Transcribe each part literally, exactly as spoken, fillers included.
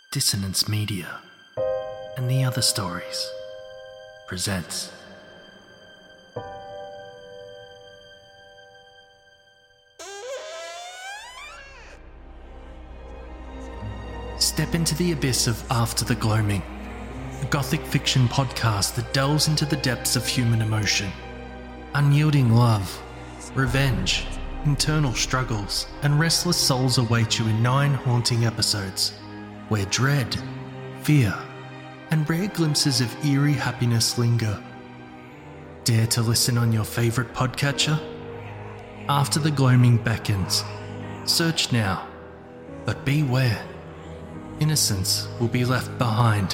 Dissonance Media and the Other Stories presents Step into the abyss of After the Gloaming, a gothic fiction podcast that delves into the depths of human emotion. Unyielding love, revenge, internal struggles, and restless souls await you in nine haunting episodes, where dread, fear, and rare glimpses of eerie happiness linger. Dare to listen on your favourite podcatcher? After the Gloaming beckons. Search now, but beware. Innocence will be left behind.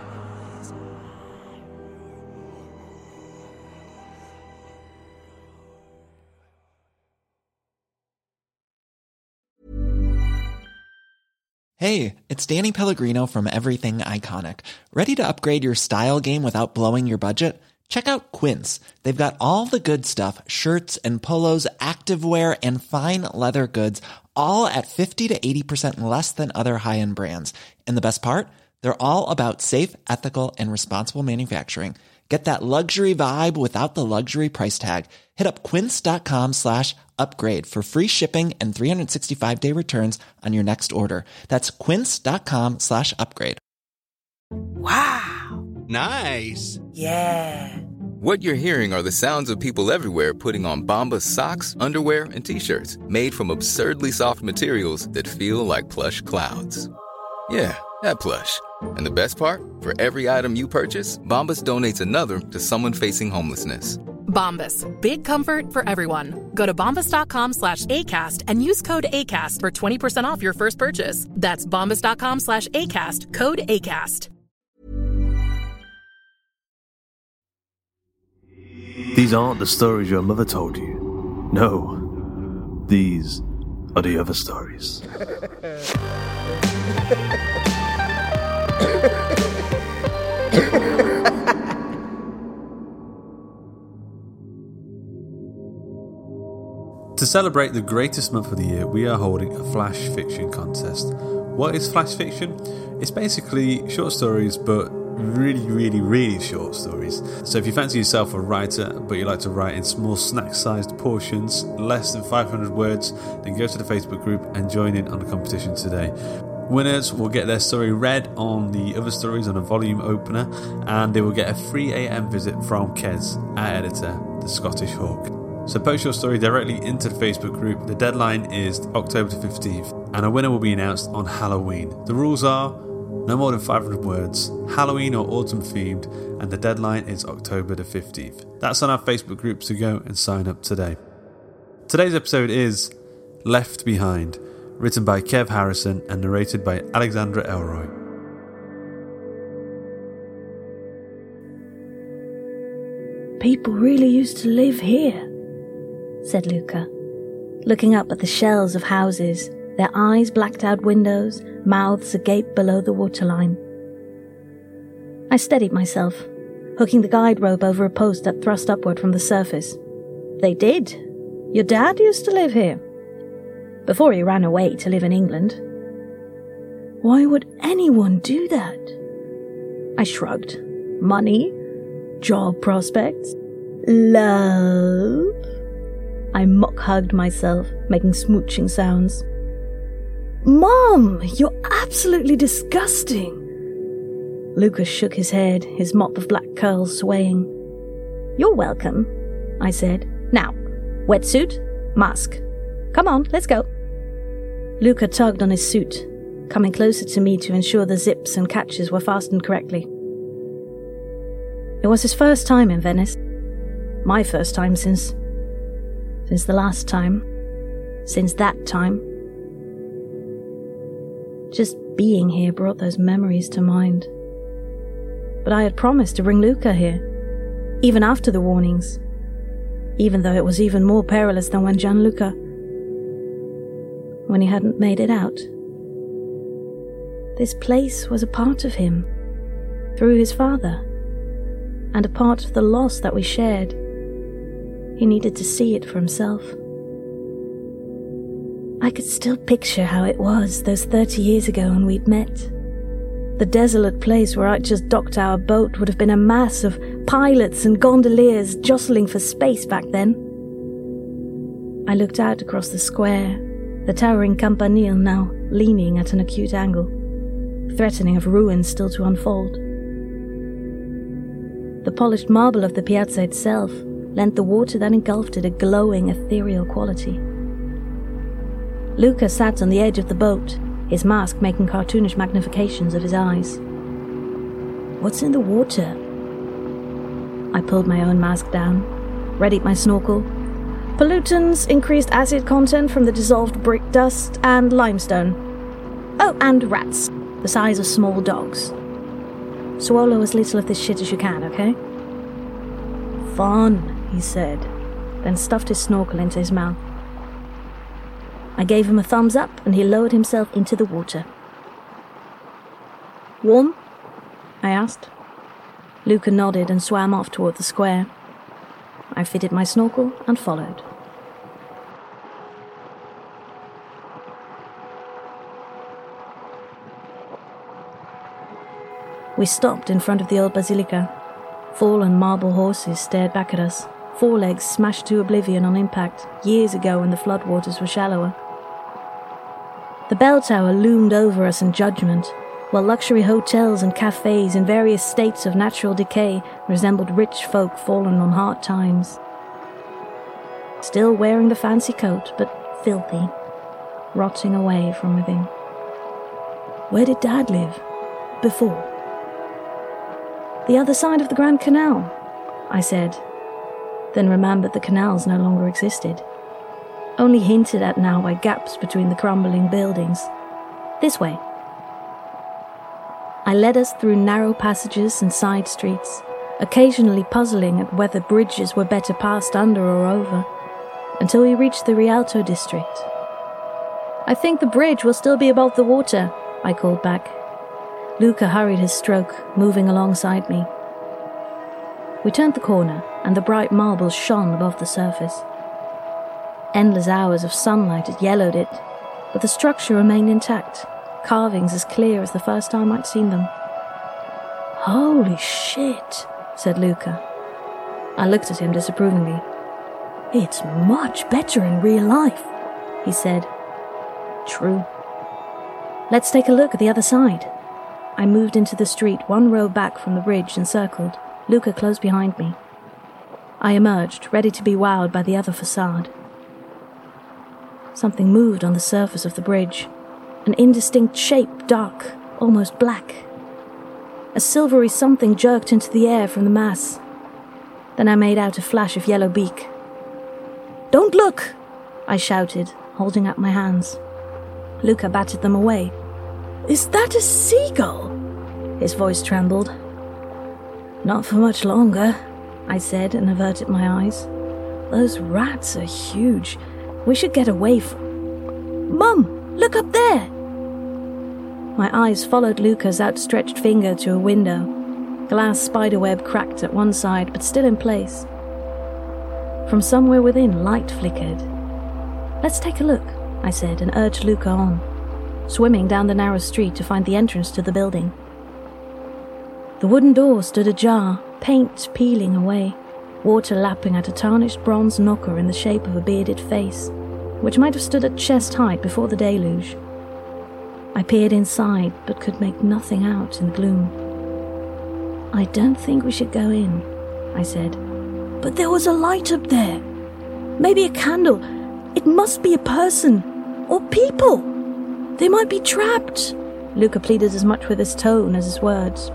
Hey, it's Danny Pellegrino from Everything Iconic. Ready to upgrade your style game without blowing your budget? Check out Quince. They've got all the good stuff, shirts and polos, activewear, and fine leather goods, all at fifty to eighty percent less than other high-end brands. And the best part? They're all about safe, ethical, and responsible manufacturing. Get that luxury vibe without the luxury price tag. Hit up quince.com slash upgrade for free shipping and three sixty-five day returns on your next order. That's quince.com slash upgrade. Wow. Nice. Yeah. What you're hearing are the sounds of people everywhere putting on Bombas socks, underwear, and T-shirts made from absurdly soft materials that feel like plush clouds. Yeah, that plush. And the best part? For every item you purchase, Bombas donates another to someone facing homelessness. Bombas. Big comfort for everyone. Go to bombas.com slash ACAST and use code ACAST for twenty percent off your first purchase. That's bombas.com slash ACAST. Code ACAST. These aren't the stories your mother told you. No. These are the other stories. To celebrate the greatest month of the year, we are holding a flash fiction contest. What is flash fiction? It's basically short stories, but really, really, really short stories. So if you fancy yourself a writer, but you like to write in small snack-sized portions, less than five hundred words, then go to the Facebook group and join in on the competition today. Winners will get their story read on the Other Stories on a volume opener, and they will get a free A M visit from Kez, our editor, the Scottish Hawk. So post your story directly into the Facebook group. The deadline is October fifteenth, and a winner will be announced on Halloween. The rules are no more than five hundred words, Halloween or autumn themed, and the deadline is October the fifteenth. That's on our Facebook group, so go and sign up today. Today's episode is Left Behind, written by Kev Harrison and narrated by Alexandra Elroy. People really used to live here, said Luca, looking up at the shells of houses, their eyes blacked out windows, mouths agape below the waterline. I steadied myself, hooking the guide rope over a post that thrust upward from the surface. They did. Your dad used to live here, before he ran away to live in England. Why would anyone do that? I shrugged. Money? Job prospects? Love? I mock-hugged myself, making smooching sounds. Mom, you're absolutely disgusting. Lucas shook his head, his mop of black curls swaying. You're welcome, I said. Now, wetsuit, mask. Come on, let's go. Luca tugged on his suit, coming closer to me to ensure the zips and catches were fastened correctly. It was his first time in Venice. My first time since... Since the last time. Since that time. Just being here brought those memories to mind. But I had promised to bring Luca here, even after the warnings, even though it was even more perilous than when Gianluca, when he hadn't made it out. This place was a part of him, through his father, and a part of the loss that we shared. He needed to see it for himself. I could still picture how it was those thirty years ago when we'd met. The desolate place where I'd just docked our boat would have been a mass of pilots and gondoliers jostling for space back then. I looked out across the square, the towering campanile now leaning at an acute angle, threatening of ruins still to unfold. The polished marble of the piazza itself lent the water that engulfed it a glowing, ethereal quality. Luca sat on the edge of the boat, his mask making cartoonish magnifications of his eyes. "What's in the water?" I pulled my own mask down, readied my snorkel. "Pollutants, increased acid content from the dissolved brick dust, and limestone. Oh, and rats, the size of small dogs. Swallow as little of this shit as you can, okay?" "Fun," he said, then stuffed his snorkel into his mouth. I gave him a thumbs up and he lowered himself into the water. "Warm?" I asked. Luca nodded and swam off toward the square. I fitted my snorkel and followed. We stopped in front of the old basilica. Fallen marble horses stared back at us, forelegs smashed to oblivion on impact, years ago when the floodwaters were shallower. The bell tower loomed over us in judgment, while luxury hotels and cafes in various states of natural decay resembled rich folk fallen on hard times. Still wearing the fancy coat, but filthy, rotting away from within. Where did Dad live? Before? The other side of the Grand Canal, I said, then remembered the canals no longer existed, only hinted at now by gaps between the crumbling buildings. This way. I led us through narrow passages and side streets, occasionally puzzling at whether bridges were better passed under or over, until we reached the Rialto district. "I think the bridge will still be above the water," I called back. Luca hurried his stroke, moving alongside me. We turned the corner, and the bright marble shone above the surface. Endless hours of sunlight had yellowed it, but the structure remained intact, carvings as clear as the first time I'd seen them. "Holy shit," said Luca. I looked at him disapprovingly. "It's much better in real life," he said. "True. Let's take a look at the other side." I moved into the street one row back from the bridge and circled, Luca close behind me. I emerged, ready to be wowed by the other facade. Something moved on the surface of the bridge, an indistinct shape, dark, almost black. A silvery something jerked into the air from the mass. Then I made out a flash of yellow beak. "Don't look!" I shouted, holding up my hands. Luca batted them away. "Is that a seagull?" His voice trembled. "Not for much longer," I said and averted my eyes. "Those rats are huge. We should get away from..." "Mum, look up there!" My eyes followed Luca's outstretched finger to a window. Glass spiderweb cracked at one side, but still in place. From somewhere within, light flickered. "Let's take a look," I said, and urged Luca on, swimming down the narrow street to find the entrance to the building. The wooden door stood ajar, paint peeling away, water lapping at a tarnished bronze knocker in the shape of a bearded face, which might have stood at chest height before the deluge. I peered inside, but could make nothing out in the gloom. "I don't think we should go in," I said. "But there was a light up there. Maybe a candle. It must be a person. Or people. They might be trapped." Luca pleaded as much with his tone as his words.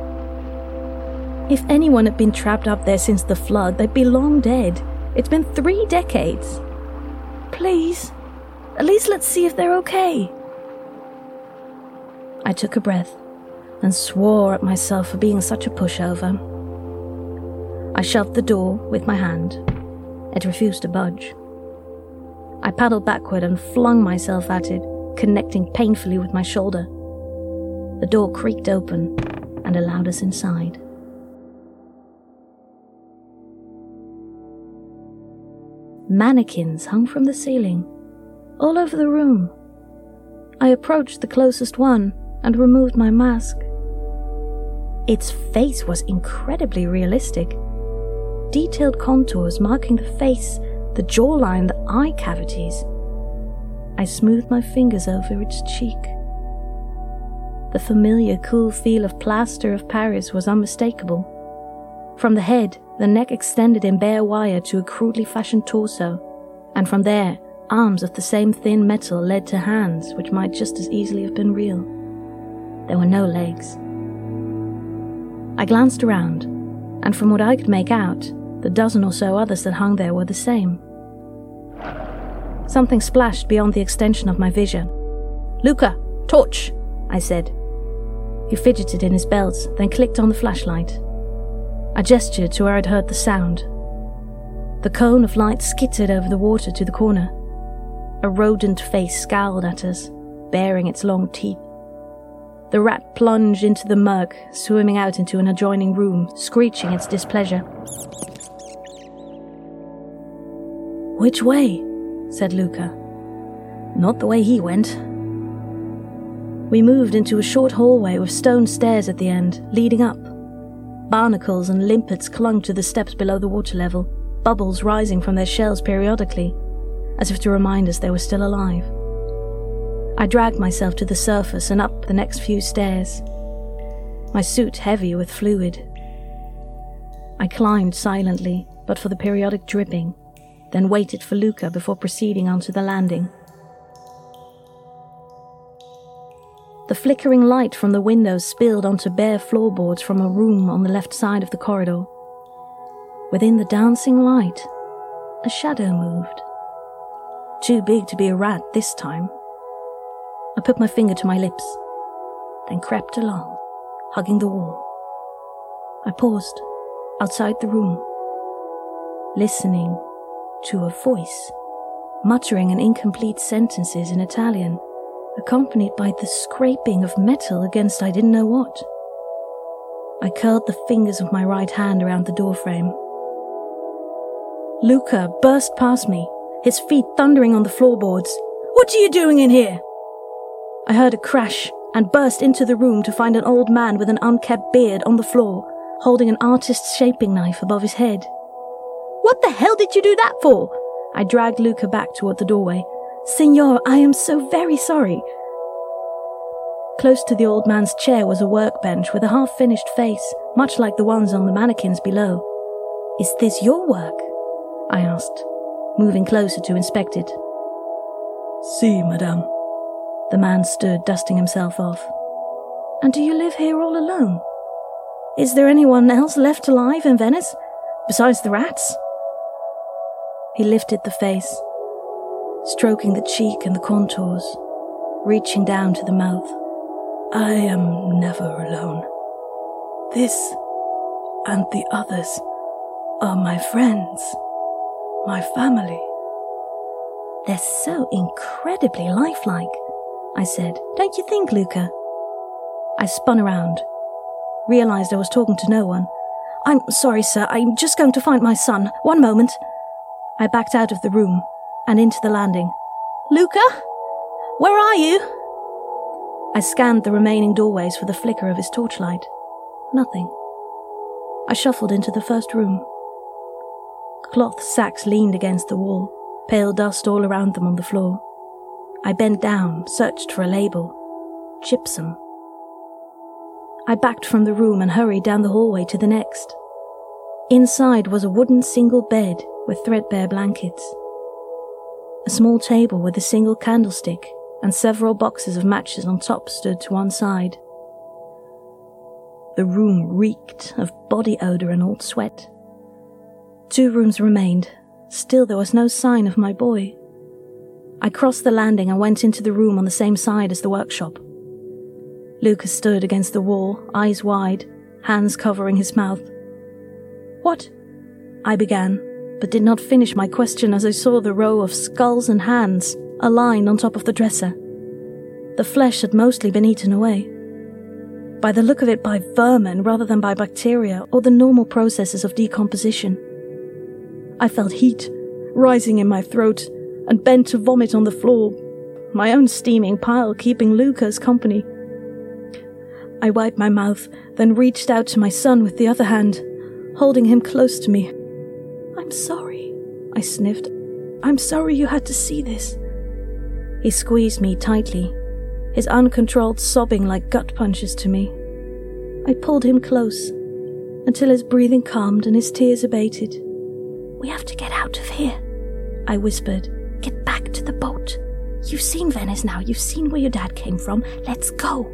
If anyone had been trapped up there since the flood, they'd be long dead. It's been three decades. "Please, at least let's see if they're okay." I took a breath and swore at myself for being such a pushover. I shoved the door with my hand. It refused to budge. I paddled backward and flung myself at it, connecting painfully with my shoulder. The door creaked open and allowed us inside. Mannequins hung from the ceiling, all over the room. I approached the closest one and removed my mask. Its face was incredibly realistic. Detailed contours marking the face, the jawline, the eye cavities. I smoothed my fingers over its cheek. The familiar cool feel of plaster of Paris was unmistakable. From the head, the neck extended in bare wire to a crudely fashioned torso, and from there, arms of the same thin metal led to hands which might just as easily have been real. There were no legs. I glanced around, and from what I could make out, the dozen or so others that hung there were the same. Something splashed beyond the extension of my vision. "Luca, torch!" I said. He fidgeted in his belt, then clicked on the flashlight. I gestured to where I'd heard the sound. The cone of light skittered over the water to the corner. A rodent face scowled at us, baring its long teeth. The rat plunged into the murk, swimming out into an adjoining room, screeching its displeasure. "Which way?" said Luca. "Not the way he went." We moved into a short hallway with stone stairs at the end, leading up. Barnacles and limpets clung to the steps below the water level, bubbles rising from their shells periodically, as if to remind us they were still alive. I dragged myself to the surface and up the next few stairs, my suit heavy with fluid. I climbed silently, but for the periodic dripping, then waited for Luca before proceeding onto the landing. The flickering light from the windows spilled onto bare floorboards from a room on the left side of the corridor. Within the dancing light, a shadow moved. Too big to be a rat this time. I put my finger to my lips, then crept along, hugging the wall. I paused, outside the room, listening to a voice, muttering in incomplete sentences in Italian, accompanied by the scraping of metal against I didn't know what. I curled the fingers of my right hand around the doorframe. Luca burst past me, his feet thundering on the floorboards. "What are you doing in here?" I heard a crash and burst into the room to find an old man with an unkempt beard on the floor, holding an artist's shaping knife above his head. "What the hell did you do that for?" I dragged Luca back toward the doorway. "Signor, I am so very sorry." Close to the old man's chair was a workbench with a half-finished face, much like the ones on the mannequins below. "Is this your work?" I asked, moving closer to inspect it. "Si, madame." The man stood, dusting himself off. "And do you live here all alone? Is there anyone else left alive in Venice, besides the rats?" He lifted the face, stroking the cheek and the contours, reaching down to the mouth. "I am never alone. This and the others are my friends, my family." "They're so incredibly lifelike," I said. "Don't you think, Luca?" I spun around, realized I was talking to no one. "I'm sorry, sir. I'm just going to find my son. One moment." I backed out of the room and into the landing. "Luca? Where are you?" I scanned the remaining doorways for the flicker of his torchlight. Nothing. I shuffled into the first room. Cloth sacks leaned against the wall, pale dust all around them on the floor. I bent down, searched for a label. Gypsum. I backed from the room and hurried down the hallway to the next. Inside was a wooden single bed with threadbare blankets. A small table with a single candlestick and several boxes of matches on top stood to one side. The room reeked of body odour and old sweat. Two rooms remained. Still there was no sign of my boy. I crossed the landing and went into the room on the same side as the workshop. Lucas stood against the wall, eyes wide, hands covering his mouth. "What?" I began, but did not finish my question as I saw the row of skulls and hands aligned on top of the dresser. The flesh had mostly been eaten away. By the look of it, by vermin rather than by bacteria or the normal processes of decomposition. I felt heat rising in my throat and bent to vomit on the floor, my own steaming pile keeping Luca's company. I wiped my mouth, then reached out to my son with the other hand, holding him close to me. "I'm sorry," I sniffed. "I'm sorry you had to see this." He squeezed me tightly, his uncontrolled sobbing like gut punches to me. I pulled him close, until his breathing calmed and his tears abated. "We have to get out of here," I whispered. "Get back to the boat. You've seen Venice now, you've seen where your dad came from. Let's go."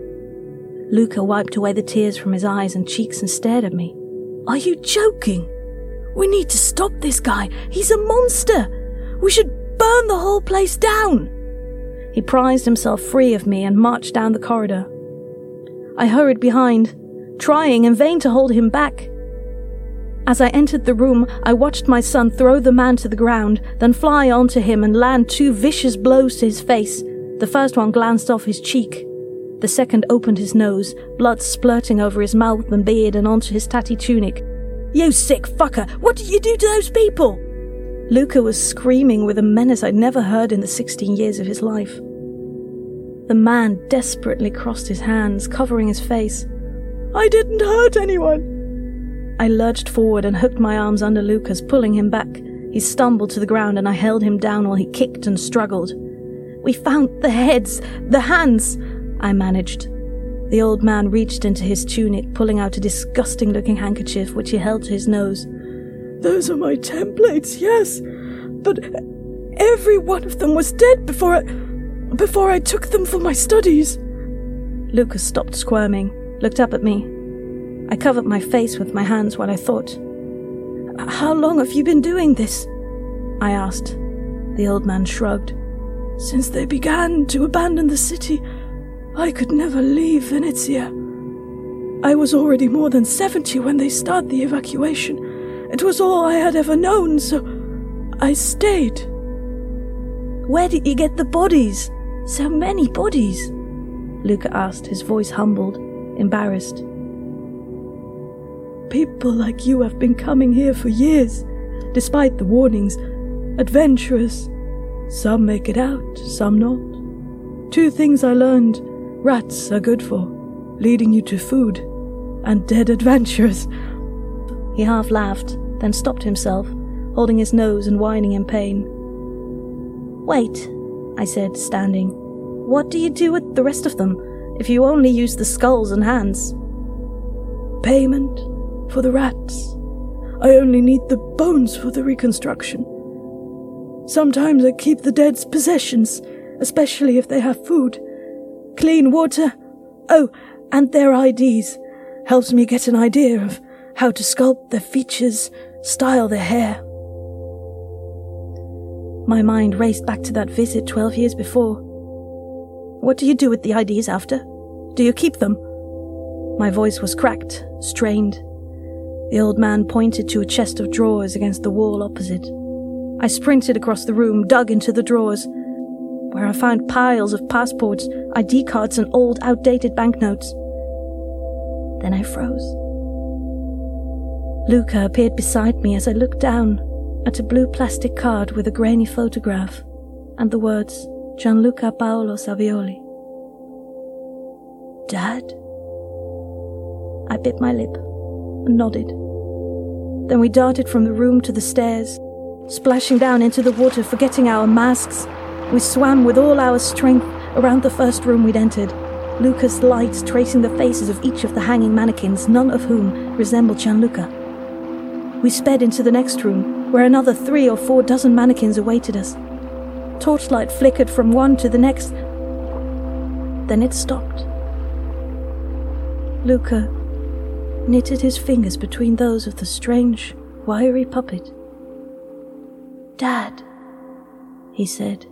Luca wiped away the tears from his eyes and cheeks and stared at me. "Are you joking? We need to stop this guy. He's a monster. We should burn the whole place down." He prized himself free of me and marched down the corridor. I hurried behind, trying in vain to hold him back. As I entered the room, I watched my son throw the man to the ground, then fly onto him and land two vicious blows to his face. The first one glanced off his cheek. The second opened his nose, blood splurting over his mouth and beard and onto his tatty tunic. "You sick fucker! What did you do to those people?" Luca was screaming with a menace I'd never heard in the sixteen years of his life. The man desperately crossed his hands, covering his face. "I didn't hurt anyone." I lurched forward and hooked my arms under Luca's, pulling him back. He stumbled to the ground and I held him down while he kicked and struggled. "We found the heads, the hands," I managed. The old man reached into his tunic, pulling out a disgusting-looking handkerchief which he held to his nose. "Those are my templates, yes, but every one of them was dead before I, before I took them for my studies." Luca stopped squirming, looked up at me. I covered my face with my hands while I thought. "How long have you been doing this?" I asked. The old man shrugged. "Since they began to abandon the city, I could never leave Venezia. I was already more than seventy when they started the evacuation. It was all I had ever known, so I stayed." "Where did you get the bodies? So many bodies?" Luca asked, his voice humbled, embarrassed. "People like you have been coming here for years, despite the warnings. Adventurers. Some make it out, some not. Two things I learned rats are good for, leading you to food, and dead adventurers." He half laughed, then stopped himself, holding his nose and whining in pain. "Wait," I said, standing. "What do you do with the rest of them, if you only use the skulls and hands?" "Payment for the rats. I only need the bones for the reconstruction. Sometimes I keep the dead's possessions, especially if they have food. Clean water. Oh, and their I Ds. Helps me get an idea of how to sculpt their features, style their hair." My mind raced back to that visit twelve years before. "What do you do with the I Ds after? Do you keep them?" My voice was cracked, strained. The old man pointed to a chest of drawers against the wall opposite. I sprinted across the room, dug into the drawers, where I found piles of passports, I D cards and old, outdated banknotes. Then I froze. Luca appeared beside me as I looked down at a blue plastic card with a grainy photograph and the words Gianluca Paolo Savioli. "Dad?" I bit my lip and nodded. Then we darted from the room to the stairs, splashing down into the water, forgetting our masks. We swam with all our strength around the first room we'd entered, Luca's lights tracing the faces of each of the hanging mannequins, none of whom resembled Gianluca. We sped into the next room, where another three or four dozen mannequins awaited us. Torchlight flickered from one to the next. Then it stopped. Luca knitted his fingers between those of the strange, wiry puppet. "Dad," he said.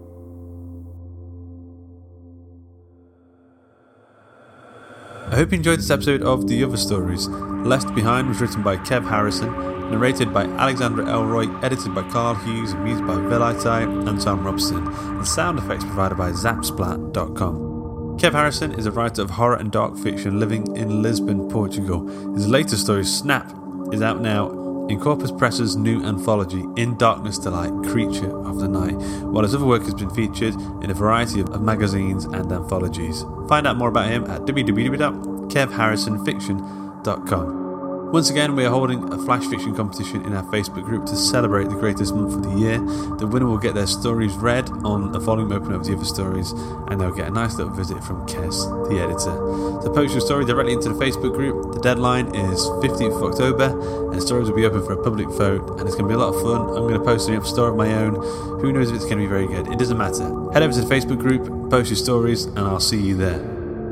I hope you enjoyed this episode of The Other Stories. Left Behind was written by Kev Harrison, narrated by Alexandra Elroy, edited by Carl Hughes, and music by Velitai and Tom Robson, and sound effects provided by Zapsplat dot com. Kev Harrison is a writer of horror and dark fiction living in Lisbon, Portugal. His latest story, Snap, is out now in Corpus Press's new anthology, In Darkness Delight, Creature of the Night, while his other work has been featured in a variety of magazines and anthologies. Find out more about him at w w w dot kev harrison fiction dot com. Once again, we are holding a flash fiction competition in our Facebook group to celebrate the greatest month of the year. The winner will get their stories read on a volume open over the other stories, and they'll get a nice little visit from Kez, the editor. So post your story directly into the Facebook group. The deadline is fifteenth of October, and the stories will be open for a public vote, and it's going to be a lot of fun. I'm going to post a story of my own. Who knows if it's going to be very good? It doesn't matter. Head over to the Facebook group, post your stories, and I'll see you there.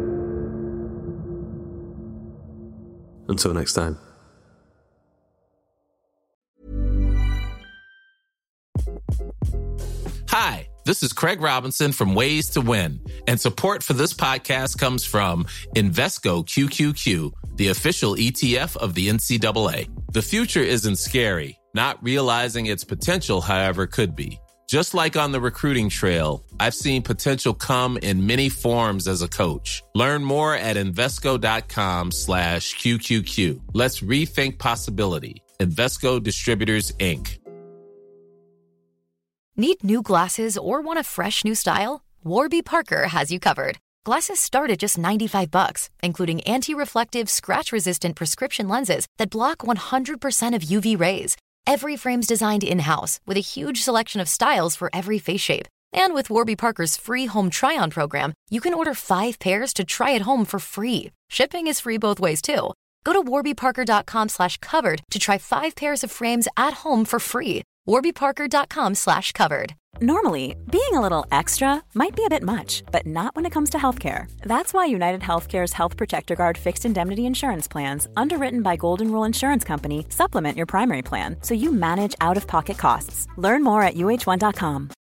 Until next time. Hi, this is Craig Robinson from Ways to Win, and support for this podcast comes from Invesco Q Q Q, the official E T F of the N C double A. The future isn't scary. Not realizing its potential, however, could be. Just like on the recruiting trail, I've seen potential come in many forms as a coach. Learn more at Invesco.com slash QQQ. Let's rethink possibility. Invesco Distributors, Incorporated. Need new glasses or want a fresh new style? Warby Parker has you covered. Glasses start at just ninety-five bucks, including anti-reflective, scratch-resistant prescription lenses that block one hundred percent of U V rays. Every frame's designed in-house with a huge selection of styles for every face shape. And with Warby Parker's free home try-on program, you can order five pairs to try at home for free. Shipping is free both ways, too. Go to warbyparker.com slash covered to try five pairs of frames at home for free. warbyparker.com slash covered. Normally, being a little extra might be a bit much, but not when it comes to healthcare. That's why United Healthcare's Health Protector Guard fixed indemnity insurance plans, underwritten by Golden Rule Insurance Company, supplement your primary plan so you manage out-of-pocket costs. Learn more at U H one dot com.